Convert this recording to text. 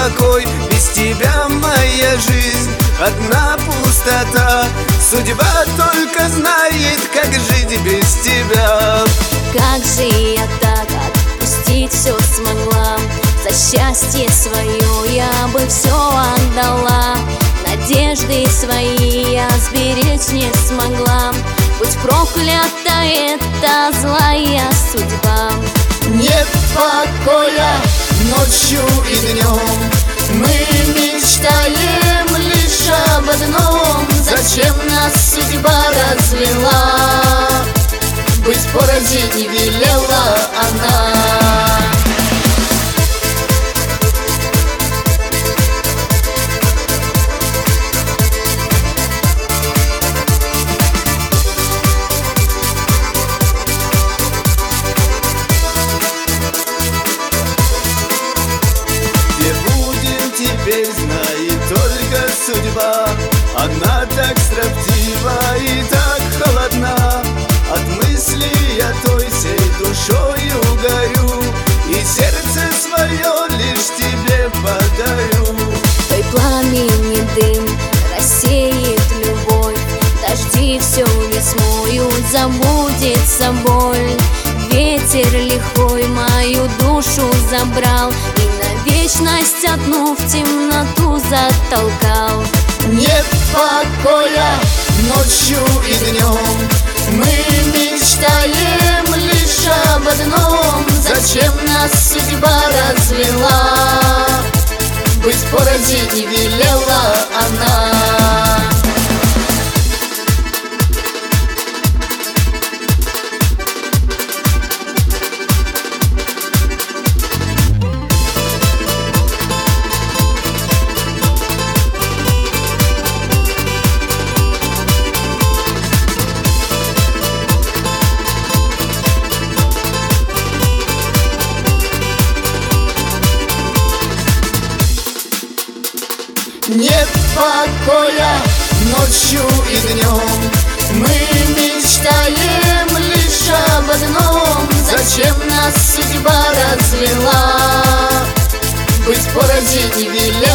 покой. Без тебя моя жизнь одна пустота. Судьба только знает, как жить без тебя. Как же я так отпустить все смогла? За счастье свое я бы все отдала. Надежды свои я сберечь не смогла. Будь проклята эта злая судьба. Нет покоя ночью и днем. Мы мечтаем лишь об одном. Зачем нас судьба развела? Быть порознь не велела она. Теперь знает только судьба. Она так строптива и так холодна. От мысли я той всей душою горю, и сердце свое лишь тебе подарю. Твой пламени дым рассеет любовь. Дожди всю весную забудется боль. Ветер лихой мою душу забрал и на вечность одну в темноту затолкал. Нет покоя ночью и днем. Мы мечтаем лишь об одном. Зачем нас судьба развела? Быть порознь не велела она. Нет покоя ночью и днем. Мы мечтаем лишь об одном. Зачем нас судьба развела? Быть порознь не велела.